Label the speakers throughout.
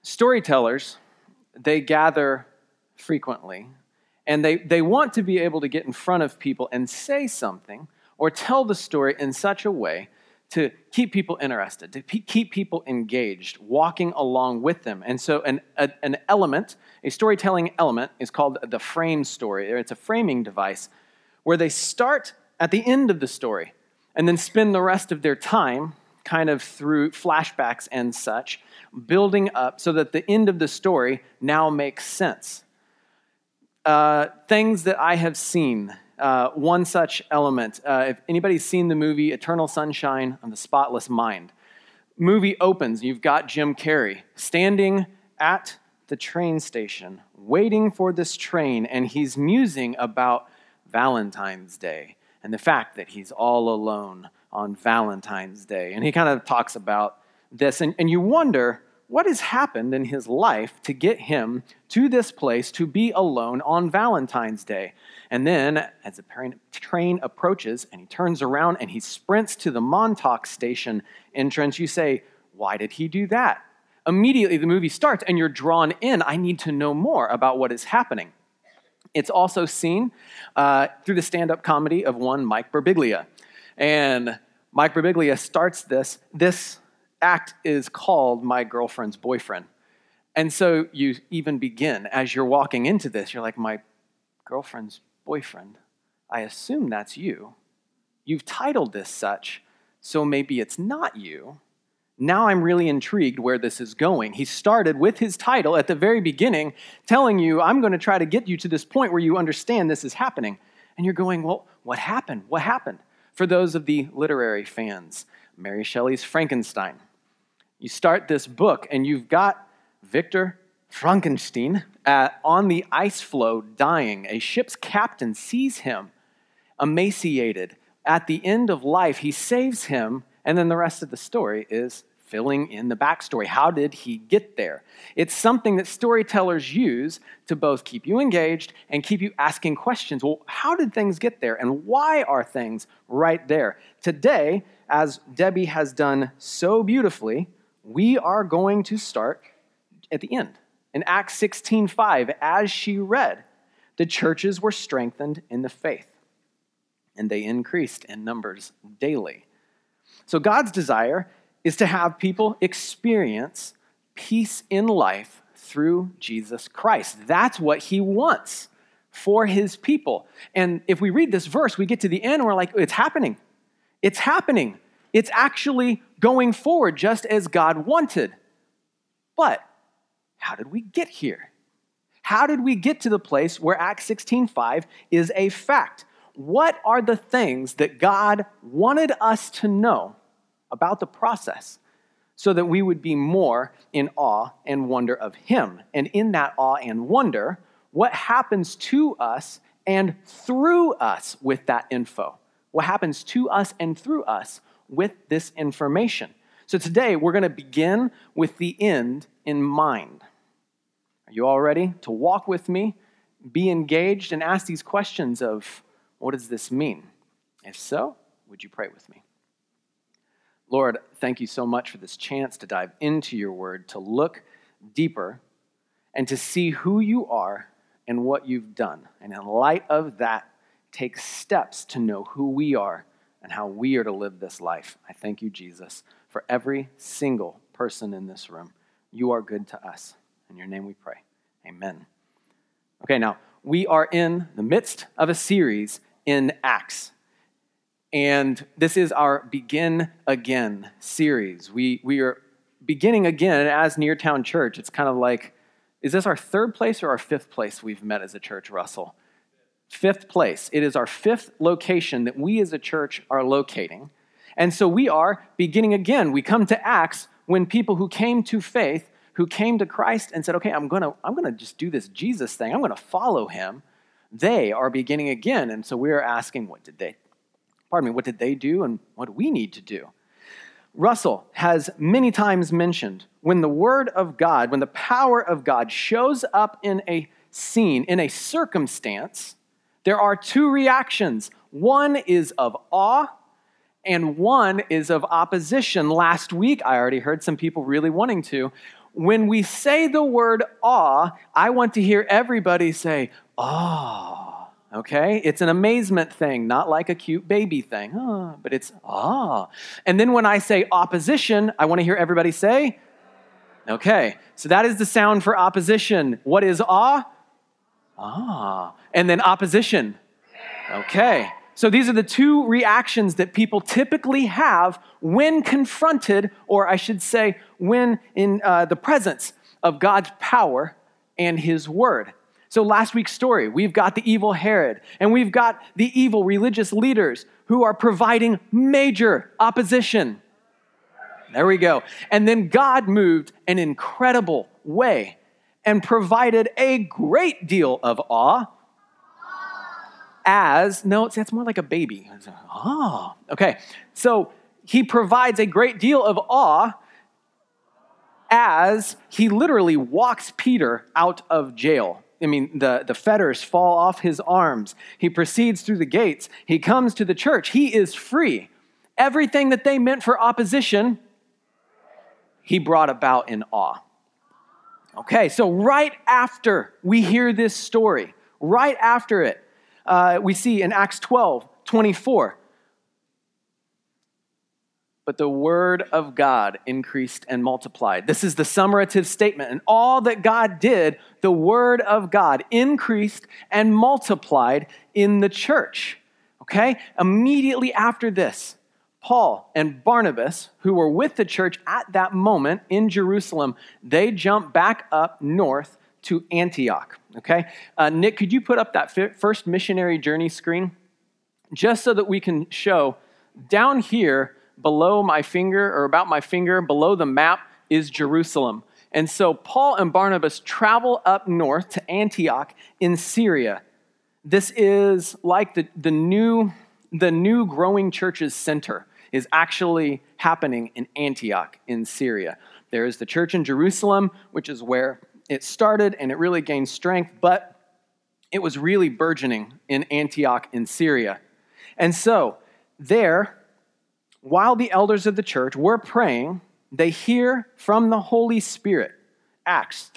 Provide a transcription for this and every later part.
Speaker 1: Storytellers, they gather frequently, and they want to be able to get in front of people and say something or tell the story in such a way to keep people interested, to keep people engaged, walking along with them. And so an element, a storytelling element, is called the frame story. It's a framing device where they start at the end of the story and then spend the rest of their time kind of through flashbacks and such, building up so that the end of the story now makes sense. Things that I have seen, one such element, if anybody's seen the movie Eternal Sunshine of the Spotless Mind, movie opens, you've got Jim Carrey standing at the train station, waiting for this train, and he's musing about Valentine's Day and the fact that he's all alone on Valentine's Day. And he kind of talks about this, and you wonder, what has happened in his life to get him to this place to be alone on Valentine's Day? And then, as the train approaches and he turns around and he sprints to the Montauk Station entrance, you say, why did he do that? Immediately, the movie starts and you're drawn in. I need to know more about what is happening. It's also seen through the stand-up comedy of one Mike Birbiglia. And Mike Birbiglia starts this act is called My Girlfriend's Boyfriend. And so you even begin, as you're walking into this, you're like, my girlfriend's boyfriend, I assume that's you. You've titled this such, so maybe it's not you. Now I'm really intrigued where this is going. He started with his title at the very beginning, telling you, I'm going to try to get you to this point where you understand this is happening. And you're going, well, what happened? What happened? For those of the literary fans, Mary Shelley's Frankenstein. You start this book, and you've got Victor Frankenstein on the ice floe dying. A ship's captain sees him emaciated. At the end of life, he saves him, and then the rest of the story is filling in the backstory. How did he get there? It's something that storytellers use to both keep you engaged and keep you asking questions. Well, how did things get there, and why are things right there? Today, as Debbie has done so beautifully, we are going to start at the end. In Acts 16:5, as she read, the churches were strengthened in the faith, and they increased in numbers daily. So God's desire is to have people experience peace in life through Jesus Christ. That's what he wants for his people. And if we read this verse, we get to the end and we're like, it's happening. It's happening. It's actually going forward just as God wanted. But how did we get here? How did we get to the place where Acts 16:5 is a fact? What are the things that God wanted us to know about the process so that we would be more in awe and wonder of him? And in that awe and wonder, what happens to us and through us with that info? What happens to us and through us with this information? So today, we're going to begin with the end in mind. Are you all ready to walk with me, be engaged, and ask these questions of, what does this mean? If so, would you pray with me? Lord, thank you so much for this chance to dive into your word, to look deeper, and to see who you are and what you've done. And in light of that, take steps to know who we are and how we are to live this life. I thank you, Jesus, for every single person in this room. You are good to us. In your name we pray. Amen. Okay, now, we are in the midst of a series in Acts. And this is our Begin Again series. We are beginning again as Neartown Church. It's kind of like, is this our third place or our fifth place we've met as a church, Russell? Fifth place. It is our fifth location that we as a church are locating. And so we are beginning again. We come to Acts when people who came to faith, who came to Christ and said, okay, I'm gonna just do this Jesus thing. I'm going to follow him. They are beginning again. And so we are asking, what did they do and what do we need to do? Russell has many times mentioned when the word of God, when the power of God shows up in a scene, in a circumstance, there are two reactions. One is of awe and one is of opposition. Last week, I already heard some people really wanting to. when we say the word awe, I want to hear everybody say, awe. Okay? It's an amazement thing, not like a cute baby thing. Oh, but it's awe. And then when I say opposition, I want to hear everybody say, okay. So that is the sound for opposition. What is awe? Ah. And then opposition. Okay. So these are the two reactions that people typically have when confronted, or I should say, when in the presence of God's power and his word. So last week's story, we've got the evil Herod, and we've got the evil religious leaders who are providing major opposition. There we go. And then God moved an incredible way and provided a great deal of awe that's more like a baby. Oh, okay. So he provides a great deal of awe as he literally walks Peter out of jail. I mean, the fetters fall off his arms. He proceeds through the gates. He comes to the church. He is free. Everything that they meant for opposition, he brought about in awe. Okay, so right after we hear this story, right after it, we see in Acts 12:24, but the word of God increased and multiplied. This is the summative statement. And all that God did, the word of God increased and multiplied in the church. Okay? Immediately after this, Paul and Barnabas, who were with the church at that moment in Jerusalem, they jump back up north to Antioch. Okay? Nick, could you put up that first missionary journey screen? Just so that we can show down here, below my finger, or about my finger, below the map is Jerusalem. And so Paul and Barnabas travel up north to Antioch in Syria. This is like the new growing church's center is actually happening in Antioch in Syria. There is the church in Jerusalem, which is where it started, and it really gained strength, but it was really burgeoning in Antioch in Syria. And so there, while the elders of the church were praying, they hear from the Holy Spirit, Acts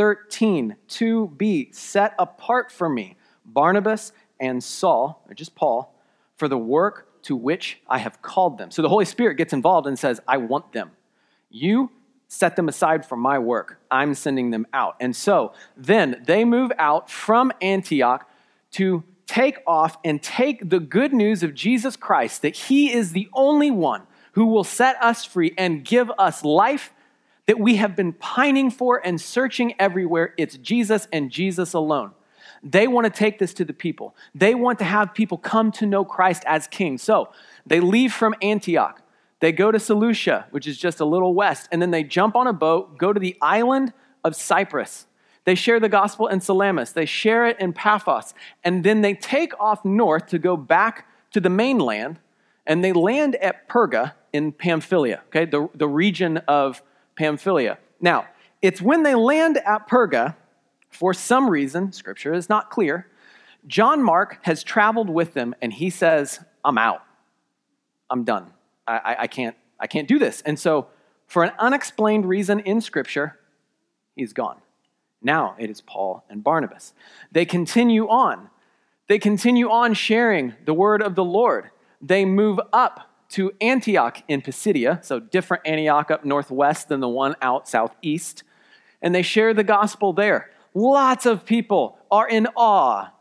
Speaker 1: 13:2b, set apart for me Barnabas and Saul, or just Paul, for the work to which I have called them. So the Holy Spirit gets involved and says, I want them. You set them aside for my work. I'm sending them out. And so then they move out from Antioch to take off and take the good news of Jesus Christ, that he is the only one who will set us free and give us life that we have been pining for and searching everywhere. It's Jesus and Jesus alone. They want to take this to the people. They want to have people come to know Christ as king. So they leave from Antioch. They go to Seleucia, which is just a little west, and then they jump on a boat, go to the island of Cyprus. They share the gospel in Salamis. They share it in Paphos. And then they take off north to go back to the mainland, and they land at Perga in Pamphylia, okay, the region of Pamphylia. Now, it's when they land at Perga, for some reason, Scripture is not clear, John Mark has traveled with them, and he says, I'm out. I'm done. I can't do this. And so, for an unexplained reason in Scripture, he's gone. Now it is Paul and Barnabas. They continue on. They continue on sharing the word of the Lord. They move up to Antioch in Pisidia, so different Antioch up northwest than the one out southeast, and they share the gospel there. Lots of people are in awe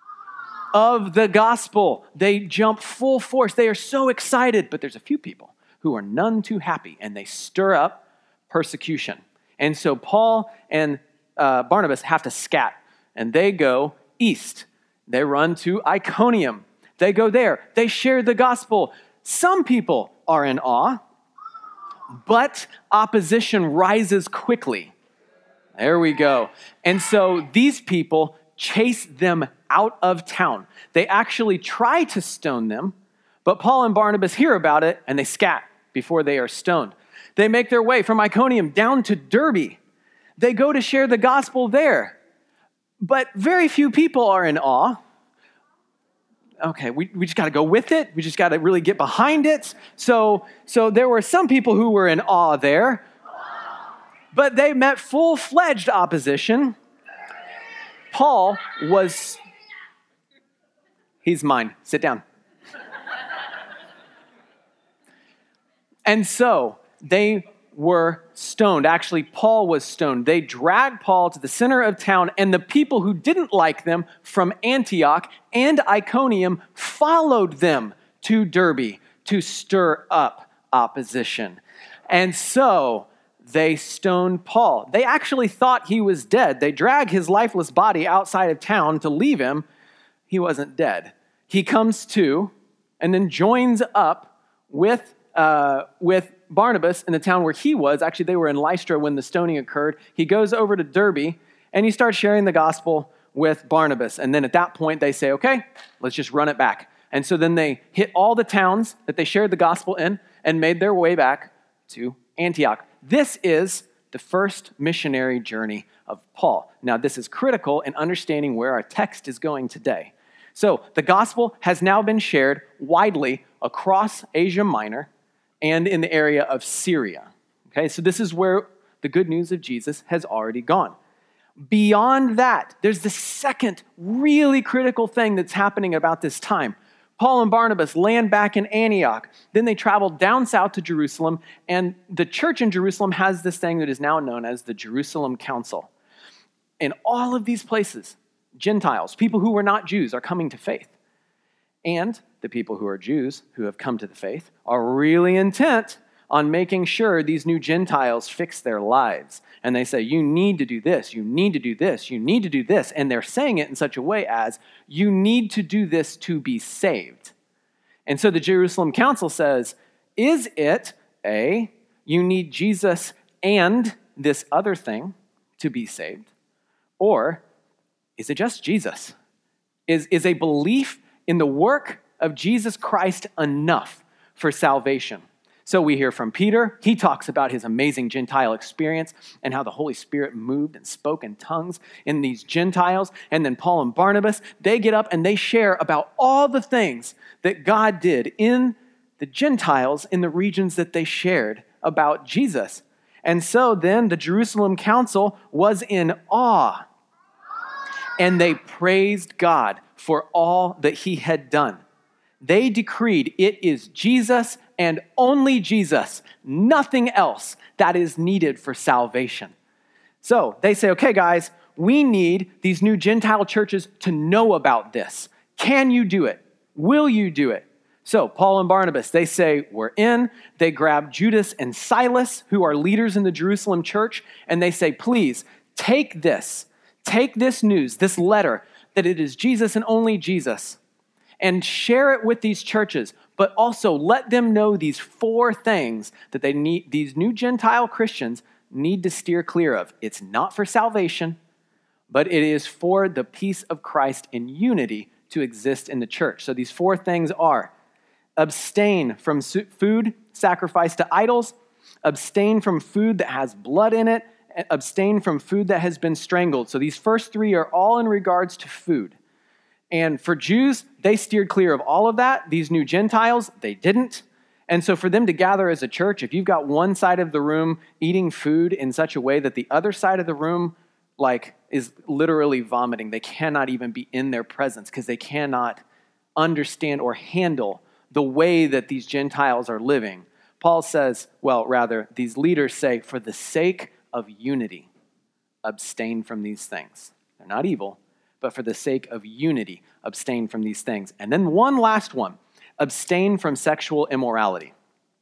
Speaker 1: of the gospel. They jump full force. They are so excited, but there's a few people who are none too happy, and they stir up persecution. And so Paul and Barnabas have to scat, and they go east. They run to Iconium. They go there. They share the gospel. Some people are in awe, but opposition rises quickly. There we go. And so these people chase them out of town. They actually try to stone them, but Paul and Barnabas hear about it, and they scat before they are stoned. They make their way from Iconium down to Derbe. They go to share the gospel there, but very few people are in awe. Okay, we just got to go with it. We just got to really get behind it. So there were some people who were in awe there, But they met full-fledged opposition. Paul was... He's mine. Sit down. And so they were stoned. Actually, Paul was stoned. They dragged Paul to the center of town, and the people who didn't like them from Antioch and Iconium followed them to Derbe to stir up opposition. And so they stoned Paul. They actually thought he was dead. They dragged his lifeless body outside of town to leave him. He wasn't dead. He comes to and then joins up with Barnabas in the town where he was. Actually, they were in Lystra when the stoning occurred. He goes over to Derbe, and he starts sharing the gospel with Barnabas. And then at that point, they say, okay, let's just run it back. And so then they hit all the towns that they shared the gospel in and made their way back to Antioch. This is the first missionary journey of Paul. Now, this is critical in understanding where our text is going today. So the gospel has now been shared widely across Asia Minor and in the area of Syria. Okay, so this is where the good news of Jesus has already gone. Beyond that, there's the second really critical thing that's happening about this time. Paul and Barnabas land back in Antioch. Then they travel down south to Jerusalem, and the church in Jerusalem has this thing that is now known as the Jerusalem Council. In all of these places, Gentiles, people who were not Jews, are coming to faith. And the people who are Jews, who have come to the faith, are really intent on making sure these new Gentiles fix their lives. And they say, you need to do this, you need to do this, you need to do this. And they're saying it in such a way as, you need to do this to be saved. And so the Jerusalem Council says, is it A, you need Jesus and this other thing to be saved? Or is it just Jesus? Is a belief in the work of Jesus Christ enough for salvation? So we hear from Peter. He talks about his amazing Gentile experience and how the Holy Spirit moved and spoke in tongues in these Gentiles. And then Paul and Barnabas, they get up and they share about all the things that God did in the Gentiles in the regions that they shared about Jesus. And so then the Jerusalem Council was in awe. And they praised God for all that he had done. They decreed it is Jesus and only Jesus, nothing else that is needed for salvation. So they say, okay, guys, we need these new Gentile churches to know about this. Can you do it? Will you do it? So Paul and Barnabas, they say, we're in. They grab Judas and Silas, who are leaders in the Jerusalem church, and they say, please, take this news, this letter, that it is Jesus and only Jesus, and share it with these churches, but also let them know these 4 things that they need, these new Gentile Christians need to steer clear of. It's not for salvation, but it is for the peace of Christ in unity to exist in the church. So these 4 things are: abstain from food sacrificed to idols, abstain from food that has blood in it, abstain from food that has been strangled. So these first 3 are all in regards to food. And for Jews, they steered clear of all of that. These new Gentiles, they didn't. And so for them to gather as a church, if you've got one side of the room eating food in such a way that the other side of the room is literally vomiting, they cannot even be in their presence because they cannot understand or handle the way that these Gentiles are living. Paul says, these leaders say, for the sake of unity, abstain from these things. They're not evil, but for the sake of unity, abstain from these things. And then one last one, abstain from sexual immorality.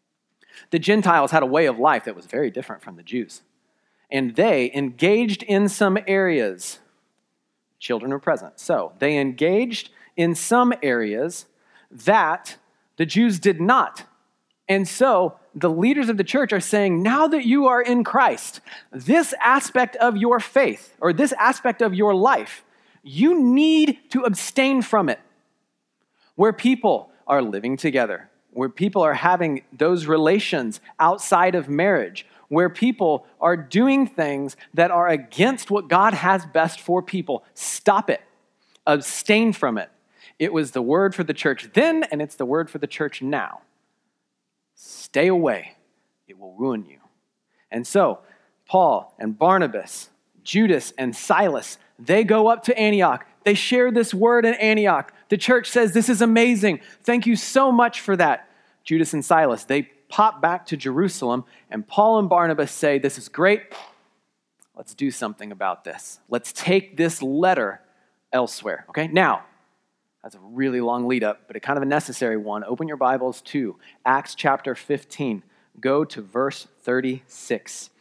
Speaker 1: The Gentiles had a way of life that was very different from the Jews. And they engaged in some areas. Children were present. So they engaged in some areas that the Jews did not. And so the leaders of the church are saying, now that you are in Christ, this aspect of your faith, or this aspect of your life, you need to abstain from it. Where people are living together, where people are having those relations outside of marriage, where people are doing things that are against what God has best for people, stop it. Abstain from it. It was the word for the church then, and it's the word for the church now. Stay away. It will ruin you. And so, Paul and Barnabas, Judas and Silas, they go up to Antioch. They share this word in Antioch. The church says, this is amazing. Thank you so much for that. Judas and Silas, they pop back to Jerusalem, and Paul and Barnabas say, this is great. Let's do something about this. Let's take this letter elsewhere. Okay, now, that's a really long lead up, but a kind of a necessary one. Open your Bibles to Acts chapter 15. Go to verse 36.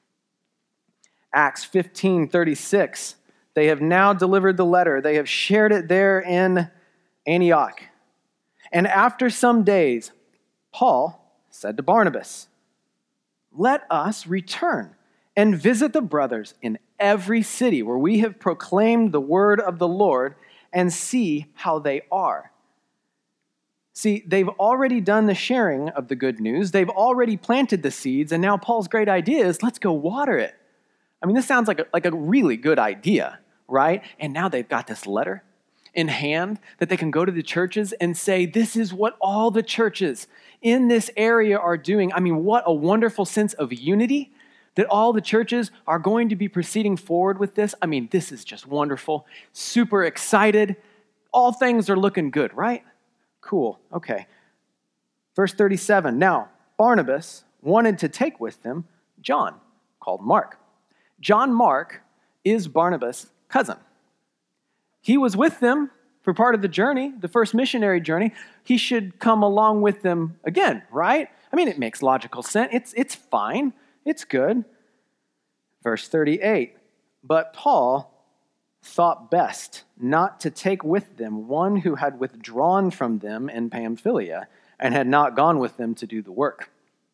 Speaker 1: Acts 15:36. They have now delivered the letter. They have shared it there in Antioch. And after some days, Paul said to Barnabas, let us return and visit the brothers in every city where we have proclaimed the word of the Lord and see how they are. See, they've already done the sharing of the good news. They've already planted the seeds, and now Paul's great idea is let's go water it. I mean, this sounds like a really good idea, right? And now they've got this letter in hand that they can go to the churches and say, this is what all the churches in this area are doing. I mean, what a wonderful sense of unity that all the churches are going to be proceeding forward with this. I mean, this is just wonderful. Super excited. All things are looking good, right? Cool. Okay. Verse 37. Now, Barnabas wanted to take with them John, called Mark. John Mark is Barnabas' cousin. He was with them for part of the journey, the first missionary journey. He should come along with them again, right? I mean, it makes logical sense. It's fine. It's good. Verse 38. But Paul thought best not to take with them one who had withdrawn from them in Pamphylia and had not gone with them to do the work.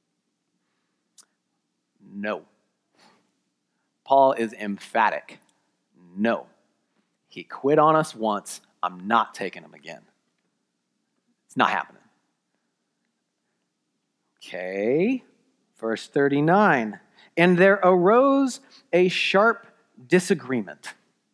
Speaker 1: No. Paul is emphatic. No. He quit on us once. I'm not taking him again. It's not happening. Okay. Verse 39. And there arose a sharp disagreement.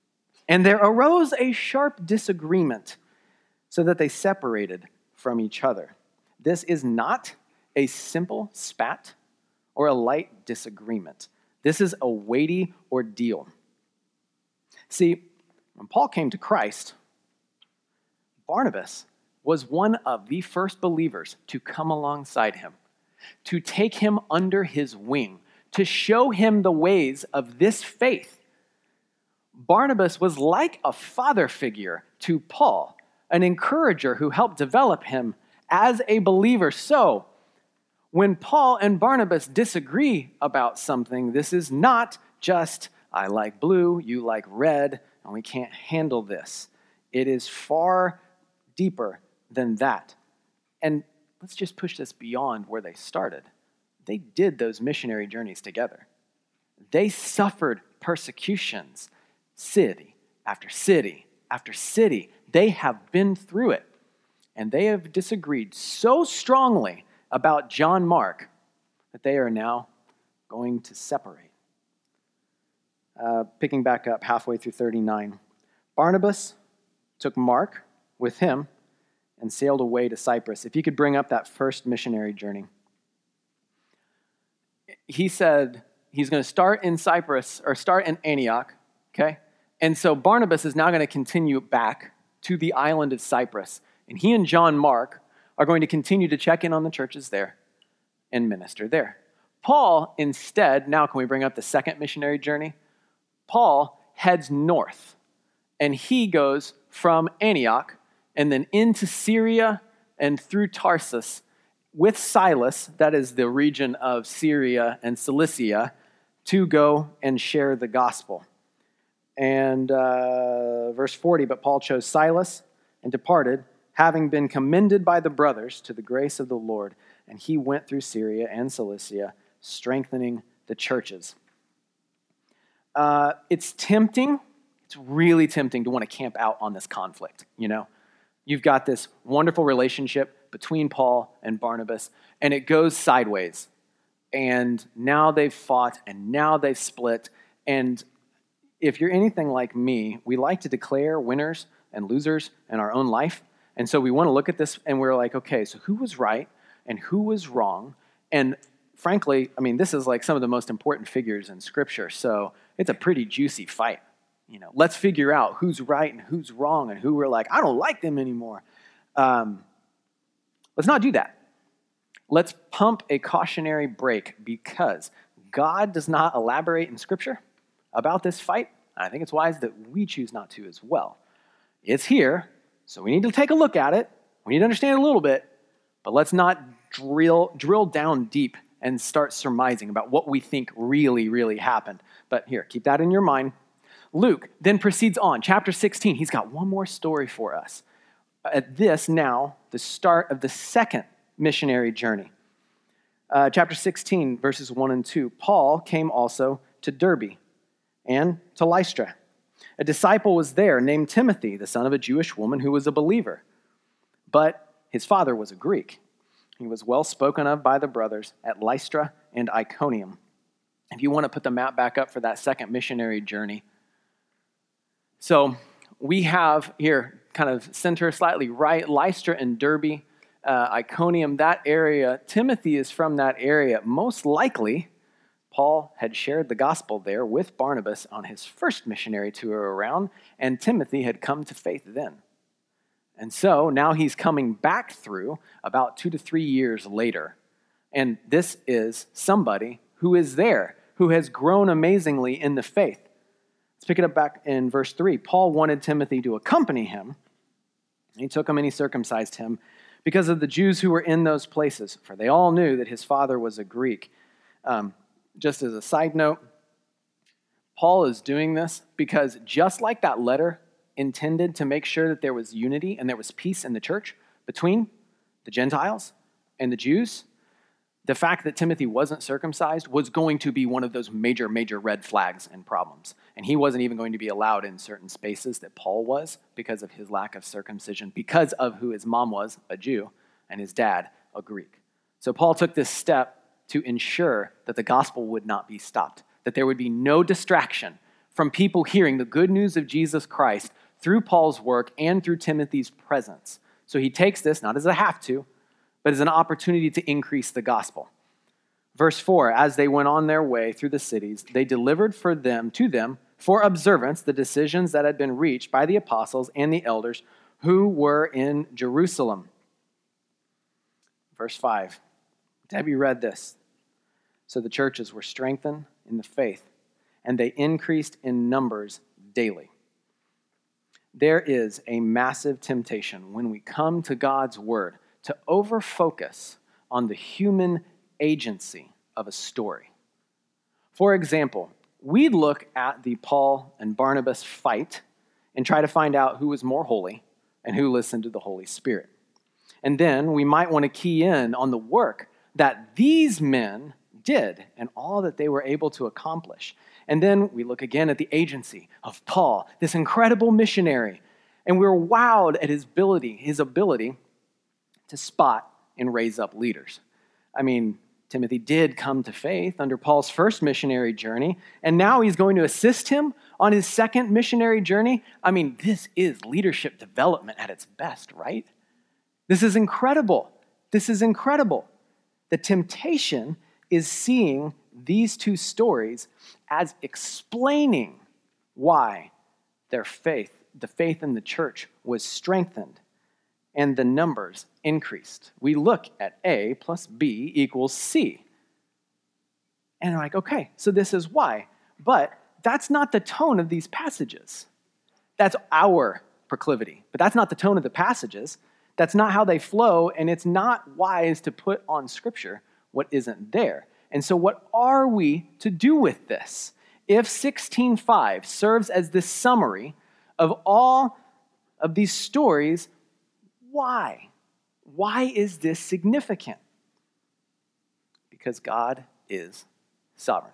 Speaker 1: So that they separated from each other. This is not a simple spat or a light disagreement. This is a weighty ordeal. See, when Paul came to Christ, Barnabas was one of the first believers to come alongside him, to take him under his wing, to show him the ways of this faith. Barnabas was like a father figure to Paul, an encourager who helped develop him as a believer. So, when Paul and Barnabas disagree about something, this is not just, I like blue, you like red, and we can't handle this. It is far deeper than that. And let's just push this beyond where they started. They did those missionary journeys together. They suffered persecutions, city after city after city. They have been through it. And they have disagreed so strongly about John Mark that they are now going to separate. Picking back up halfway through 39. Barnabas took Mark with him and sailed away to Cyprus. If you could bring up that first missionary journey. He said he's going to start in Cyprus, or start in Antioch, okay? And so Barnabas is now going to continue back to the island of Cyprus. And he and John Mark are going to continue to check in on the churches there and minister there. Paul, instead, now can we bring up the second missionary journey? Paul heads north, and he goes from Antioch and then into Syria and through Tarsus with Silas, that is the region of Syria and Cilicia, to go and share the gospel. And verse 40, but Paul chose Silas and departed, having been commended by the brothers to the grace of the Lord. And he went through Syria and Cilicia, strengthening the churches. It's tempting. It's really tempting to want to camp out on this conflict, you know? You've got this wonderful relationship between Paul and Barnabas, and it goes sideways. And now they've fought, and now they've split. And if you're anything like me, we like to declare winners and losers in our own life. And so we want to look at this and we're like, okay, so who was right and who was wrong? And frankly, I mean, this is like some of the most important figures in Scripture, so it's a pretty juicy fight. Let's figure out who's right and who's wrong and who we're like, I don't like them anymore. Let's not do that. Let's pump a cautionary brake because God does not elaborate in Scripture about this fight. I think it's wise that we choose not to as well. It's here, so we need to take a look at it. We need to understand it a little bit, but let's not drill down deep and start surmising about what we think really, really happened. But here, keep that in your mind. Luke then proceeds on. Chapter 16, he's got one more story for us. At this now, the start of the second missionary journey. Chapter 16, verses 1 and 2. Paul came also to Derbe and to Lystra. A disciple was there named Timothy, the son of a Jewish woman who was a believer. But his father was a Greek. He was well spoken of by the brothers at Lystra and Iconium. If you want to put the map back up for that second missionary journey. So we have here, kind of center slightly right, Lystra and Derbe, Iconium, that area. Timothy is from that area. Most likely, Paul had shared the gospel there with Barnabas on his first missionary tour around, and Timothy had come to faith then. And so now he's coming back through about 2 to 3 years later. And this is somebody who is there, who has grown amazingly in the faith. Let's pick it up back in verse 3. Paul wanted Timothy to accompany him. He took him and he circumcised him because of the Jews who were in those places, for they all knew that his father was a Greek. Just as a side note, Paul is doing this because just like that letter intended to make sure that there was unity and there was peace in the church between the Gentiles and the Jews, the fact that Timothy wasn't circumcised was going to be one of those major, major red flags and problems. And he wasn't even going to be allowed in certain spaces that Paul was because of his lack of circumcision, because of who his mom was, a Jew, and his dad, a Greek. So Paul took this step to ensure that the gospel would not be stopped, that there would be no distraction from people hearing the good news of Jesus Christ through Paul's work and through Timothy's presence. So he takes this, not as a have to, but as an opportunity to increase the gospel. Verse 4, as they went on their way through the cities, they delivered to them for observance the decisions that had been reached by the apostles and the elders who were in Jerusalem. Verse 5, Debbie read this. So the churches were strengthened in the faith, and they increased in numbers daily. There is a massive temptation when we come to God's word to overfocus on the human agency of a story. For example, we'd look at the Paul and Barnabas fight and try to find out who was more holy and who listened to the Holy Spirit. And then we might want to key in on the work that these men did and all that they were able to accomplish. And then we look again at the agency of Paul, this incredible missionary, and we're wowed at his ability to spot and raise up leaders. I mean, Timothy did come to faith under Paul's first missionary journey, and now he's going to assist him on his second missionary journey. I mean, this is leadership development at its best, right? This is incredible. This is incredible. The temptation is seeing these two stories as explaining why the faith in the church was strengthened and the numbers increased. We look at A plus B equals C. And I'm like, okay, so this is why. But that's not the tone of these passages. That's our proclivity. But that's not the tone of the passages. That's not how they flow, and it's not wise to put on Scripture what isn't there. And so what are we to do with this? If 16:5 serves as this summary of all of these stories, why? Why is this significant? Because God is sovereign.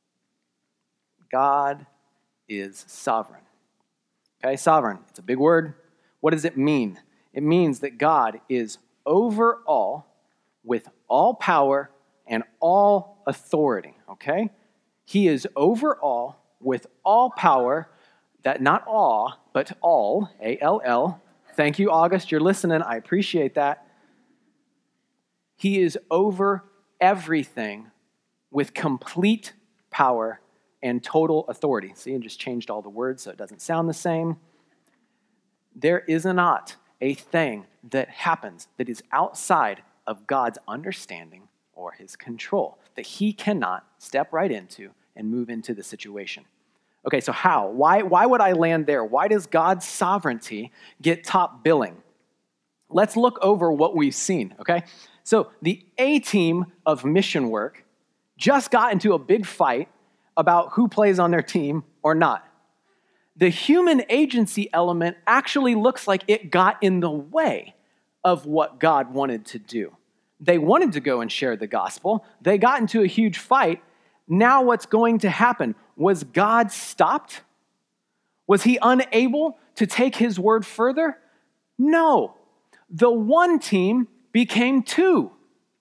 Speaker 1: God is sovereign. Okay, sovereign, it's a big word. What does it mean? It means that God is over all, with all power and all authority, okay? He is over all, with all power, that not awe, but all, A-L-L. Thank you, August, you're listening. I appreciate that. He is over everything with complete power and total authority. See, I just changed all the words so it doesn't sound the same. There is not a thing that happens that is outside of God's understanding or his control, that he cannot step right into and move into the situation. Okay, so how? Why would I land there? Why does God's sovereignty get top billing? Let's look over what we've seen, okay? So the A team of mission work just got into a big fight about who plays on their team or not. The human agency element actually looks like it got in the way of what God wanted to do. They wanted to go and share the gospel. They got into a huge fight. Now what's going to happen? Was God stopped? Was he unable to take his word further? No. The one team became two.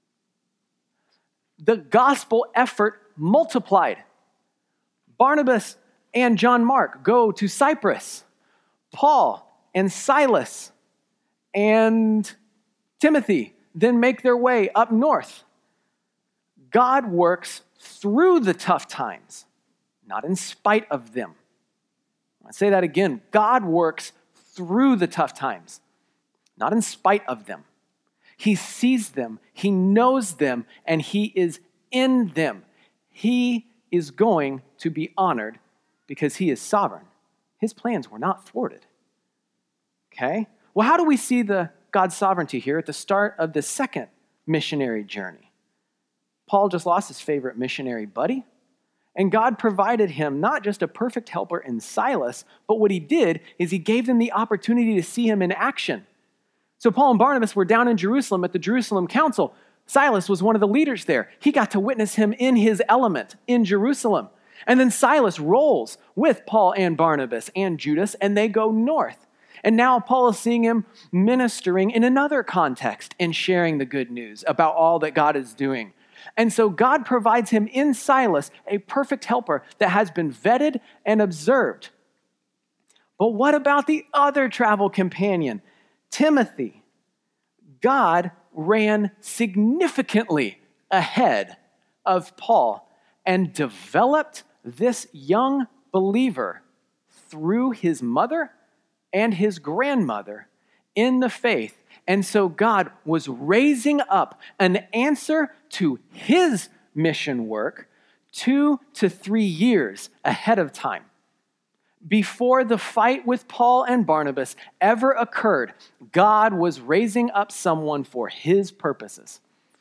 Speaker 1: The gospel effort multiplied. Barnabas and John Mark go to Cyprus. Paul and Silas and Timothy then make their way up north. God works through the tough times, not in spite of them. I say that again. God works through the tough times, not in spite of them. He sees them, he knows them, and he is in them. He is going to be honored because he is sovereign. His plans were not thwarted. Okay? Well, how do we see God's sovereignty here at the start of the second missionary journey? Paul just lost his favorite missionary buddy, and God provided him not just a perfect helper in Silas, but what he did is he gave them the opportunity to see him in action. So Paul and Barnabas were down in Jerusalem at the Jerusalem Council. Silas was one of the leaders there. He got to witness him in his element in Jerusalem. And then Silas rolls with Paul and Barnabas and Judas, and they go north. And now Paul is seeing him ministering in another context and sharing the good news about all that God is doing. And so God provides him in Silas a perfect helper that has been vetted and observed. But what about the other travel companion, Timothy? God ran significantly ahead of Paul and developed this young believer through his mother and his grandmother in the faith. And so God was raising up an answer to his mission work 2 to 3 years ahead of time. Before the fight with Paul and Barnabas ever occurred, God was raising up someone for his purposes.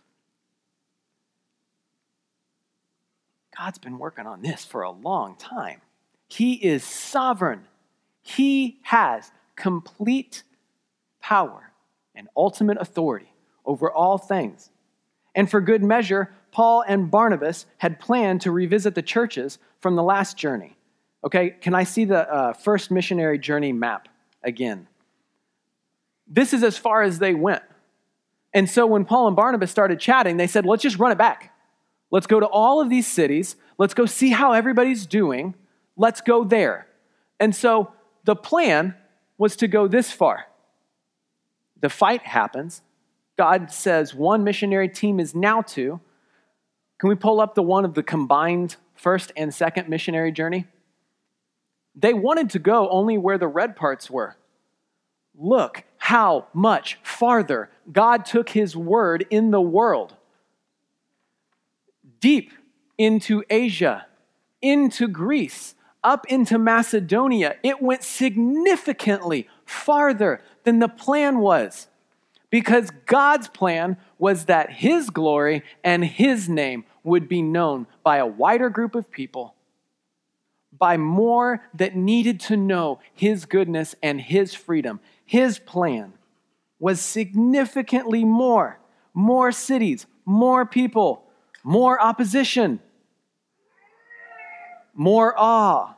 Speaker 1: God's been working on this for a long time. He is sovereign. He has complete power and ultimate authority over all things. And for good measure, Paul and Barnabas had planned to revisit the churches from the last journey. Okay, can I see the first missionary journey map again? This is as far as they went. And so when Paul and Barnabas started chatting, they said, let's just run it back. Let's go to all of these cities. Let's go see how everybody's doing. Let's go there. And so the plan was to go this far. The fight happens. God says one missionary team is now two. Can we pull up the one of the combined first and second missionary journey? They wanted to go only where the red parts were. Look how much farther God took his word in the world. Deep into Asia, into Greece, up into Macedonia. It went significantly farther than the plan was, because God's plan was that his glory and his name would be known by a wider group of people, by more that needed to know his goodness and his freedom. His plan was significantly more cities, more people, more opposition, more awe.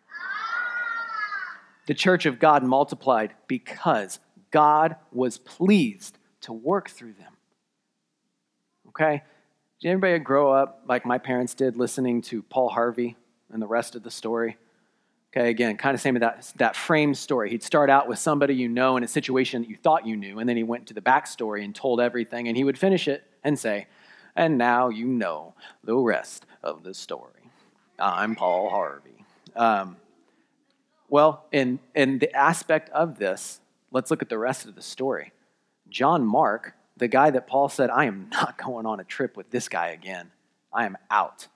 Speaker 1: The church of God multiplied because God was pleased to work through them. Okay? Did anybody grow up like my parents did, listening to Paul Harvey and the rest of the story? Okay, again, kind of same with that frame story. He'd start out with somebody you know in a situation that you thought you knew, and then he went to the backstory and told everything, and he would finish it and say, And now you know the rest of the story. I'm Paul Harvey. Well, in the aspect of this, let's look at the rest of the story. John Mark, the guy that Paul said, I am not going on a trip with this guy again. I am out.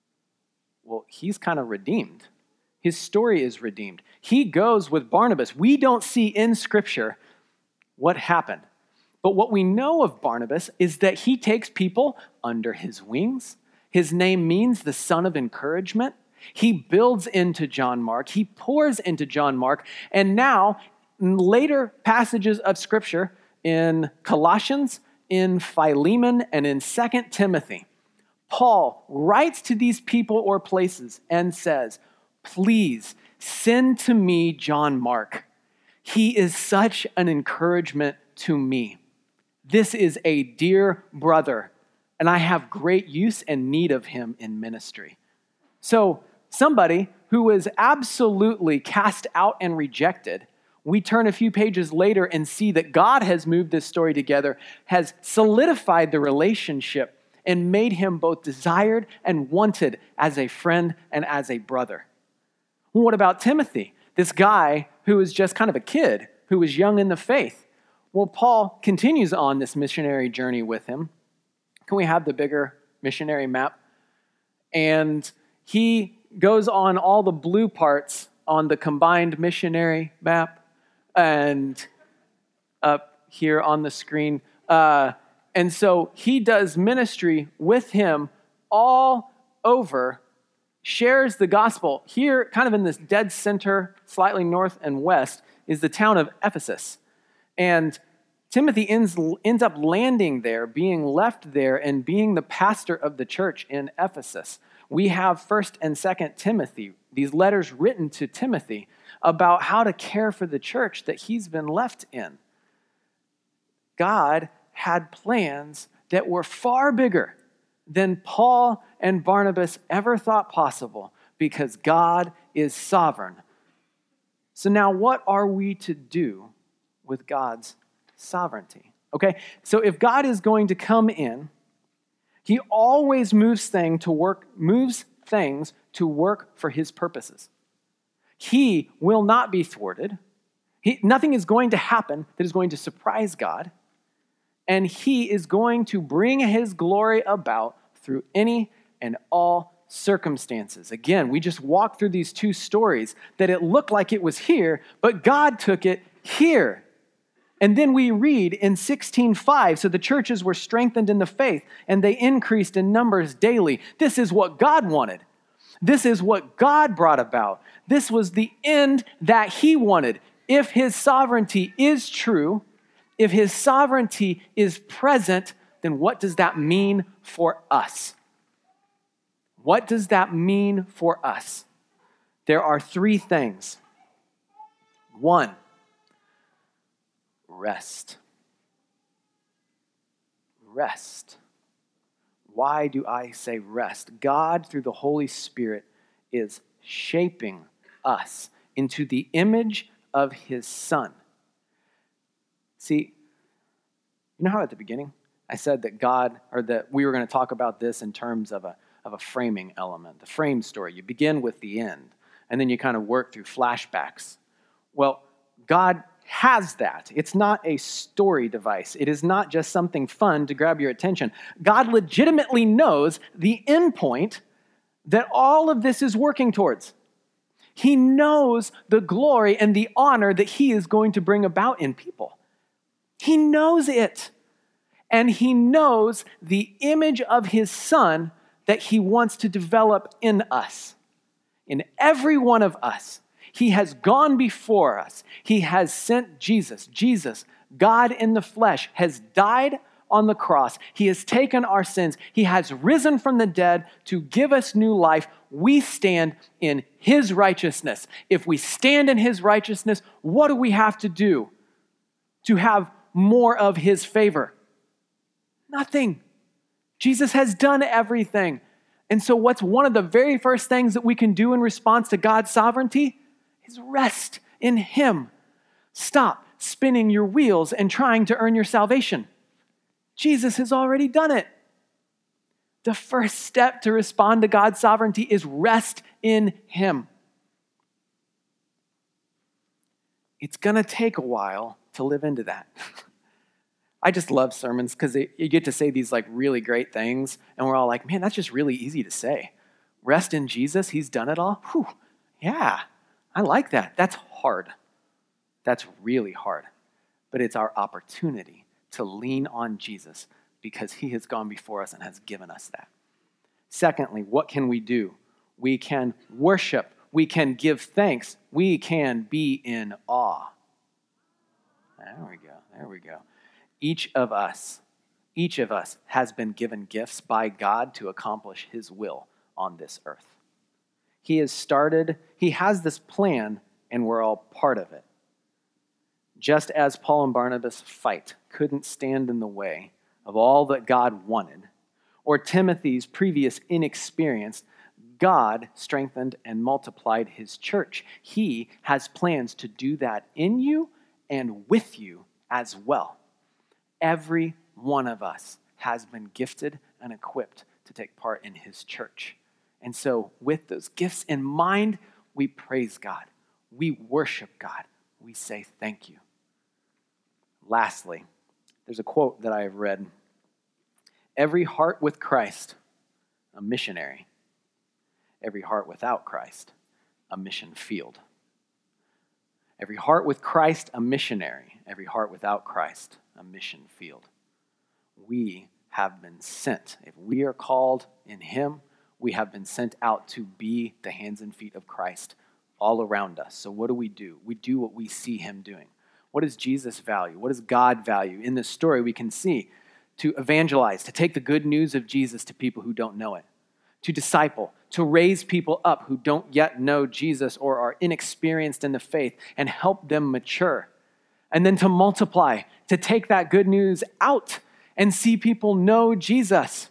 Speaker 1: Well, he's kind of redeemed. His story is redeemed. He goes with Barnabas. We don't see in Scripture what happened. But what we know of Barnabas is that he takes people under his wings. His name means the son of encouragement. He builds into John Mark. He pours into John Mark. And now, in later passages of Scripture, in Colossians, in Philemon, and in 2 Timothy, Paul writes to these people or places and says, please send to me John Mark. He is such an encouragement to me. This is a dear brother, and I have great use and need of him in ministry. So somebody who was absolutely cast out and rejected, we turn a few pages later and see that God has moved this story together, has solidified the relationship, and made him both desired and wanted as a friend and as a brother. What about Timothy, this guy who was just kind of a kid, who was young in the faith? Well, Paul continues on this missionary journey with him. Can we have the bigger missionary map? And he goes on all the blue parts on the combined missionary map and up here on the screen. And so he does ministry with him all over, shares the gospel. Here, kind of in this dead center, slightly north and west, is the town of Ephesus. And Timothy ends up landing there, being left there, and being the pastor of the church in Ephesus. We have 1st and 2nd Timothy, these letters written to Timothy about how to care for the church that he's been left in. God had plans that were far bigger than Paul and Barnabas ever thought possible, because God is sovereign. So now what are we to do with God's sovereignty? Okay, so if God is going to come in, he always moves things to work for his purposes. He will not be thwarted. Nothing is going to happen that is going to surprise God. And he is going to bring his glory about through any and all circumstances. Again, we just walked through these two stories that it looked like it was here, but God took it here. And then we read in 16:5, so the churches were strengthened in the faith and they increased in numbers daily. This is what God wanted. This is what God brought about. This was the end that he wanted. If his sovereignty is true, if his sovereignty is present, then what does that mean for us? What does that mean for us? There are three things. 1, rest. Rest. Why do I say rest? God, through the Holy Spirit, is shaping us into the image of his Son. See, you know how at the beginning I said that we were going to talk about this in terms of a framing element, the frame story. You begin with the end, and then you kind of work through flashbacks. Well, God has that. It's not a story device. It is not just something fun to grab your attention. God legitimately knows the end point that all of this is working towards. He knows the glory and the honor that he is going to bring about in people. He knows it. And he knows the image of his Son that he wants to develop in us, in every one of us. He has gone before us. He has sent Jesus. Jesus, God in the flesh, has died on the cross. He has taken our sins. He has risen from the dead to give us new life. We stand in his righteousness. If we stand in his righteousness, what do we have to do to have more of his favor? Nothing. Jesus has done everything. And so what's one of the very first things that we can do in response to God's sovereignty is rest in him. Stop spinning your wheels and trying to earn your salvation. Jesus has already done it. The first step to respond to God's sovereignty is rest in him. It's going to take a while to live into that. I just love sermons because you get to say these like really great things, and we're all like, man, that's just really easy to say. Rest in Jesus, he's done it all. Whew, yeah, I like that. That's hard. That's really hard. But it's our opportunity to lean on Jesus because he has gone before us and has given us that. Secondly, what can we do? We can worship. We can give thanks. We can be in awe. There we go. Each of us has been given gifts by God to accomplish his will on this earth. He has this plan, and we're all part of it. Just as Paul and Barnabas' fight couldn't stand in the way of all that God wanted, or Timothy's previous inexperience, God strengthened and multiplied his church. He has plans to do that in you and with you as well. Every one of us has been gifted and equipped to take part in his church. And so with those gifts in mind, we praise God. We worship God. We say thank you. Lastly, there's a quote that I have read. Every heart with Christ, a missionary. Every heart without Christ, a mission field. Every heart with Christ, a missionary. Every heart without Christ, a mission field. We have been sent. If we are called in him, we have been sent out to be the hands and feet of Christ all around us. So what do? We do what we see him doing. What does Jesus value? What does God value? In this story, we can see to evangelize, to take the good news of Jesus to people who don't know it, to disciple, to raise people up who don't yet know Jesus or are inexperienced in the faith and help them mature, and then to multiply, to take that good news out and see people know Jesus.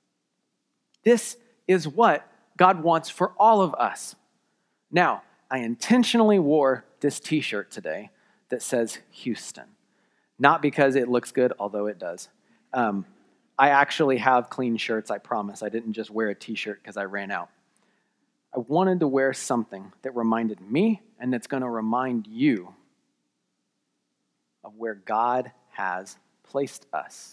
Speaker 1: This is what God wants for all of us. Now, I intentionally wore this t-shirt today that says Houston. Not because it looks good, although it does. I actually have clean shirts, I promise. I didn't just wear a t-shirt because I ran out. I wanted to wear something that reminded me and that's going to remind you of where God has placed us.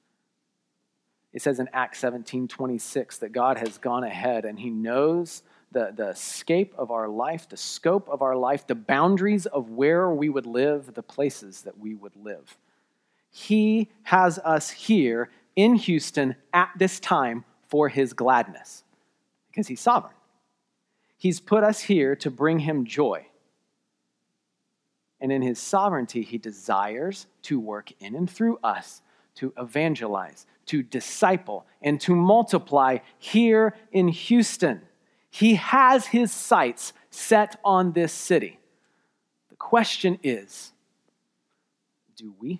Speaker 1: It says in Acts 17:26 that God has gone ahead and he knows the scape of our life, the scope of our life, the boundaries of where we would live, the places that we would live. He has us here in Houston at this time for his gladness because he's sovereign. He's put us here to bring him joy. And in his sovereignty, he desires to work in and through us to evangelize, to disciple, and to multiply here in Houston. He has his sights set on this city. The question is, do we?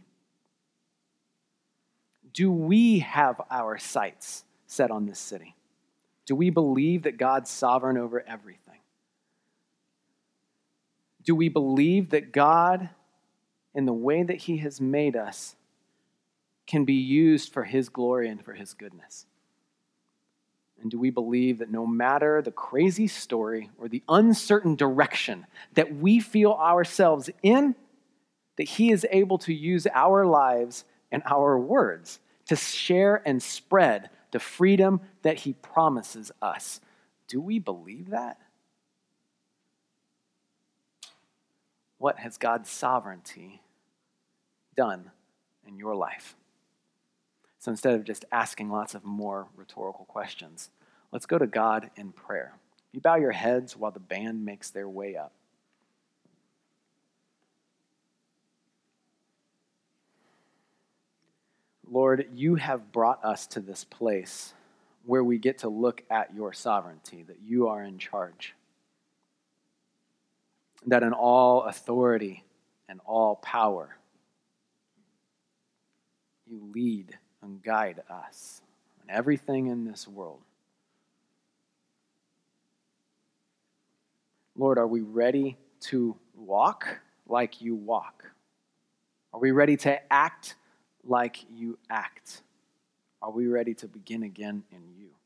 Speaker 1: Do we have our sights set on this city? Do we believe that God's sovereign over everything? Do we believe that God, in the way that he has made us, can be used for his glory and for his goodness? And do we believe that no matter the crazy story or the uncertain direction that we feel ourselves in, that he is able to use our lives and our words to share and spread the freedom that he promises us? Do we believe that? What has God's sovereignty done in your life? So instead of just asking lots of more rhetorical questions, let's go to God in prayer. You bow your heads while the band makes their way up. Lord, you have brought us to this place where we get to look at your sovereignty, that you are in charge, that in all authority and all power, you lead and guide us in everything in this world. Lord, are we ready to walk like you walk? Are we ready to act like you act? Are we ready to begin again in you?